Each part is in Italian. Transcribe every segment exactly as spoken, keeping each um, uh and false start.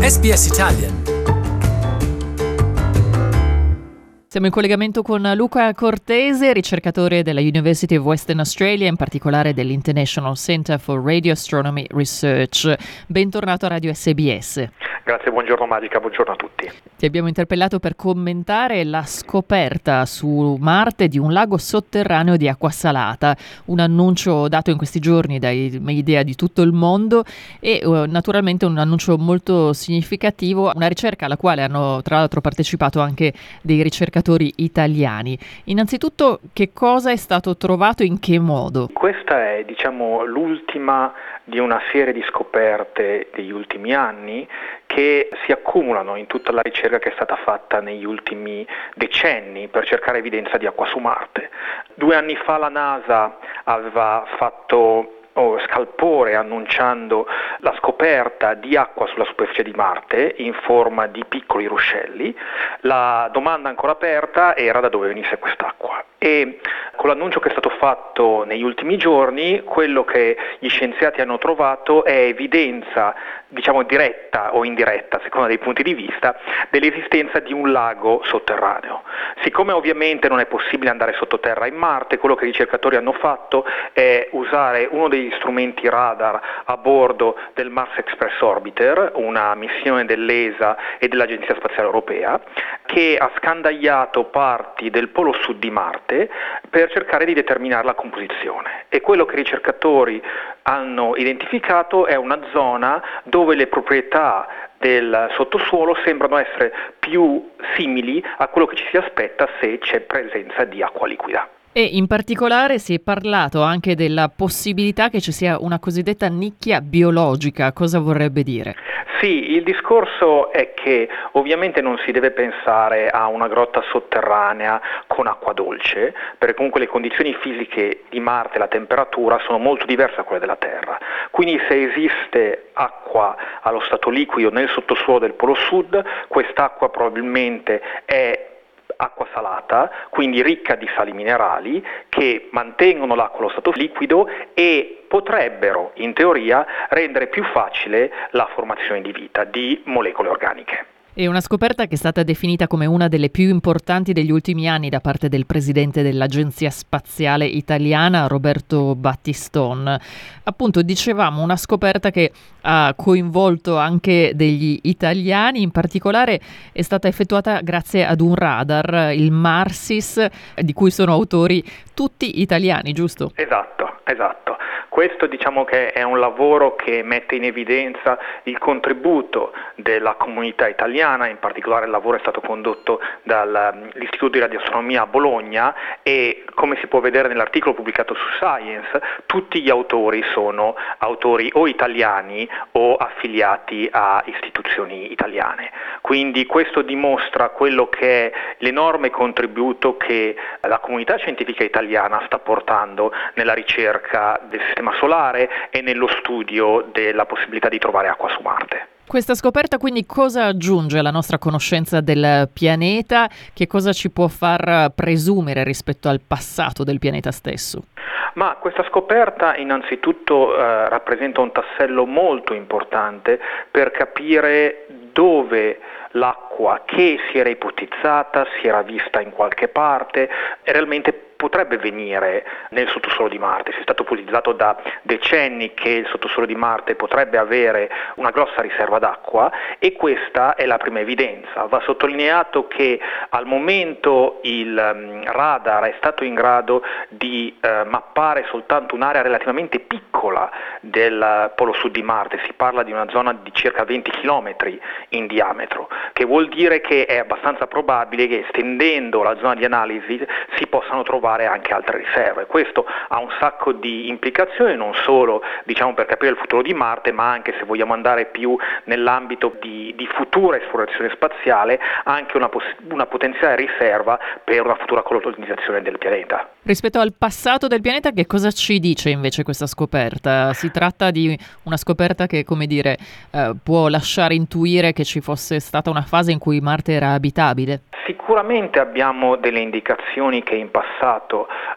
S B S Italian. Siamo in collegamento con Luca Cortese, ricercatore della University of Western Australia, in particolare dell'International Center for Radio Astronomy Research. Bentornato a Radio S B S. Grazie, buongiorno Magica, buongiorno a tutti. Ti abbiamo interpellato per commentare la scoperta su Marte di un lago sotterraneo di acqua salata, un annuncio dato in questi giorni dai media di tutto il mondo e uh, naturalmente un annuncio molto significativo, una ricerca alla quale hanno tra l'altro partecipato anche dei ricercatori italiani. Innanzitutto, che cosa è stato trovato e in che modo? Questa è, diciamo, l'ultima di una serie di scoperte degli ultimi anni che si accumulano in tutta la ricerca che è stata fatta negli ultimi decenni per cercare evidenza di acqua su Marte. Due anni fa la NASA aveva fatto Oh, scalpore annunciando la scoperta di acqua sulla superficie di Marte in forma di piccoli ruscelli. La domanda ancora aperta era da dove venisse quest'acqua e con l'annuncio che è stato fatto negli ultimi giorni quello che gli scienziati hanno trovato è evidenza, diciamo diretta o indiretta, a seconda dei punti di vista, dell'esistenza di un lago sotterraneo. Siccome ovviamente non è possibile andare sottoterra in Marte, quello che i ricercatori hanno fatto è usare uno degli strumenti radar a bordo del Mars Express Orbiter, una missione dell'E S A e dell'Agenzia Spaziale Europea, che ha scandagliato parti del polo sud di Marte per cercare di determinare la composizione. E quello che i ricercatori hanno identificato è una zona dove le proprietà del sottosuolo sembrano essere più simili a quello che ci si aspetta se c'è presenza di acqua liquida. E in particolare si è parlato anche della possibilità che ci sia una cosiddetta nicchia biologica. Cosa vorrebbe dire? Sì, il discorso è che ovviamente non si deve pensare a una grotta sotterranea con acqua dolce, perché comunque le condizioni fisiche di Marte e la temperatura sono molto diverse da quelle della Terra. Quindi se esiste acqua allo stato liquido nel sottosuolo del Polo Sud, quest'acqua probabilmente è acqua salata, quindi ricca di sali minerali che mantengono l'acqua allo stato liquido e potrebbero, in teoria, rendere più facile la formazione di vita, di molecole organiche. È una scoperta che è stata definita come una delle più importanti degli ultimi anni da parte del presidente dell'Agenzia Spaziale Italiana, Roberto Battiston. Appunto, dicevamo, una scoperta che ha coinvolto anche degli italiani, in particolare è stata effettuata grazie ad un radar, il MARSIS, di cui sono autori tutti italiani, giusto? Esatto, esatto. Questo diciamo che è un lavoro che mette in evidenza il contributo della comunità italiana, in particolare il lavoro è stato condotto dall'Istituto di Radioastronomia a Bologna e come si può vedere nell'articolo pubblicato su Science, tutti gli autori sono autori o italiani o affiliati a istituzioni italiane. Quindi questo dimostra quello che è l'enorme contributo che la comunità scientifica italiana sta portando nella ricerca del sistema solare e nello studio della possibilità di trovare acqua su Marte. Questa scoperta quindi cosa aggiunge alla nostra conoscenza del pianeta? Che cosa ci può far presumere rispetto al passato del pianeta stesso? Ma questa scoperta innanzitutto eh, rappresenta un tassello molto importante per capire dove l'acqua che si era ipotizzata, si era vista in qualche parte, realmente potrebbe venire nel sottosuolo di Marte. Si è stato ipotizzato da decenni che il sottosuolo di Marte potrebbe avere una grossa riserva d'acqua e questa è la prima evidenza. Va sottolineato che al momento il um, radar è stato in grado di uh, mappare soltanto un'area relativamente piccola del polo sud di Marte, si parla di una zona di circa venti chilometri in diametro, che vuol dire che è abbastanza probabile che estendendo la zona di analisi si possano trovare anche altre riserve. Questo ha un sacco di implicazioni, non solo diciamo per capire il futuro di Marte, ma anche, se vogliamo andare più nell'ambito di, di futura esplorazione spaziale, anche una, poss- una potenziale riserva per una futura colonizzazione del pianeta. Rispetto al passato del pianeta, che cosa ci dice invece questa scoperta? Si tratta di una scoperta che, come dire, eh, può lasciare intuire che ci fosse stata una fase in cui Marte era abitabile? Sicuramente abbiamo delle indicazioni che in passato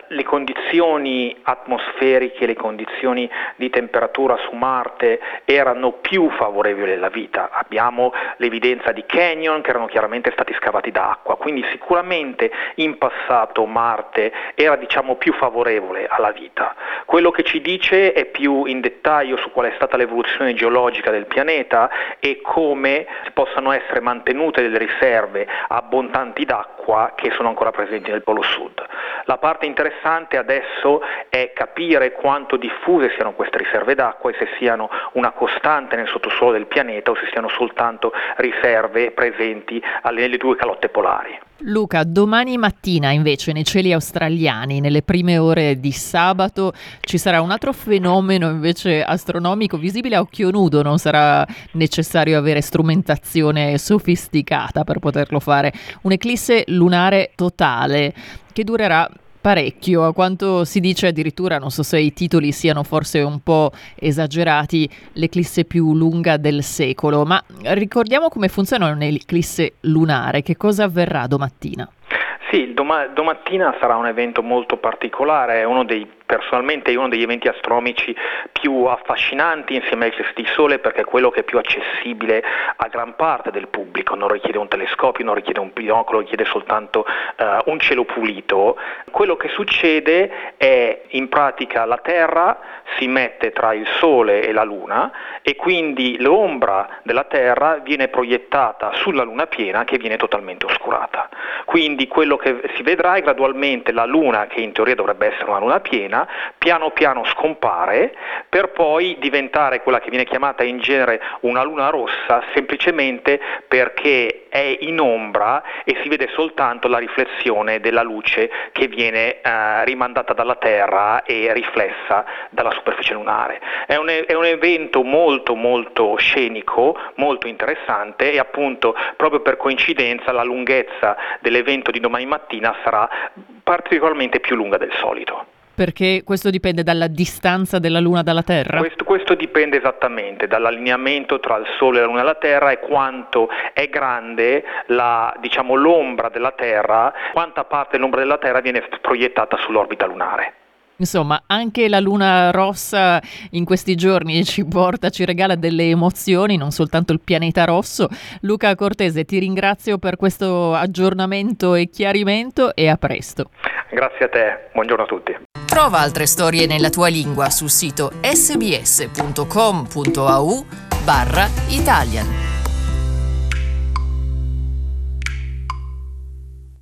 le condizioni atmosferiche, le condizioni di temperatura su Marte erano più favorevoli alla vita. Abbiamo l'evidenza di canyon che erano chiaramente stati scavati da acqua, quindi sicuramente in passato Marte era diciamo più favorevole alla vita. Quello che ci dice è più in dettaglio su qual è stata l'evoluzione geologica del pianeta e come possano essere mantenute delle riserve abbondanti d'acqua che sono ancora presenti nel Polo Sud. La parte interessante adesso è capire quanto diffuse siano queste riserve d'acqua e se siano una costante nel sottosuolo del pianeta o se siano soltanto riserve presenti nelle due calotte polari. Luca, domani mattina invece nei cieli australiani, nelle prime ore di sabato, ci sarà un altro fenomeno invece astronomico visibile a occhio nudo, non sarà necessario avere strumentazione sofisticata per poterlo fare, un'eclisse lunare totale che durerà parecchio, a quanto si dice addirittura, non so se i titoli siano forse un po' esagerati, l'eclisse più lunga del secolo, ma ricordiamo come funziona un'eclisse lunare, che cosa avverrà domattina? Sì, doma- domattina sarà un evento molto particolare, è uno dei personalmente è uno degli eventi astronomici più affascinanti insieme ai eclissi di sole perché è quello che è più accessibile a gran parte del pubblico, non richiede un telescopio, non richiede un binocolo, richiede soltanto uh, un cielo pulito. Quello che succede è in pratica la Terra si mette tra il Sole e la Luna e quindi l'ombra della Terra viene proiettata sulla Luna piena che viene totalmente oscurata. Quindi quello che si vedrà è gradualmente la Luna, che in teoria dovrebbe essere una Luna piena, piano piano scompare per poi diventare quella che viene chiamata in genere una luna rossa semplicemente perché è in ombra e si vede soltanto la riflessione della luce che viene eh, rimandata dalla Terra e riflessa dalla superficie lunare. È un, è un evento molto molto scenico, molto interessante e appunto proprio per coincidenza la lunghezza dell'evento di domani mattina sarà particolarmente più lunga del solito. Perché questo dipende dalla distanza della Luna dalla Terra? Questo, questo dipende esattamente dall'allineamento tra il Sole, la Luna e la Terra e quanto è grande la, diciamo, l'ombra della Terra, quanta parte dell'ombra della Terra viene proiettata sull'orbita lunare. Insomma, anche la luna rossa in questi giorni ci porta, ci regala delle emozioni, non soltanto il pianeta rosso. Luca Cortese, ti ringrazio per questo aggiornamento e chiarimento e a presto. Grazie a te, buongiorno a tutti. Trova altre storie nella tua lingua sul sito sbs punto com punto a u barra Italian.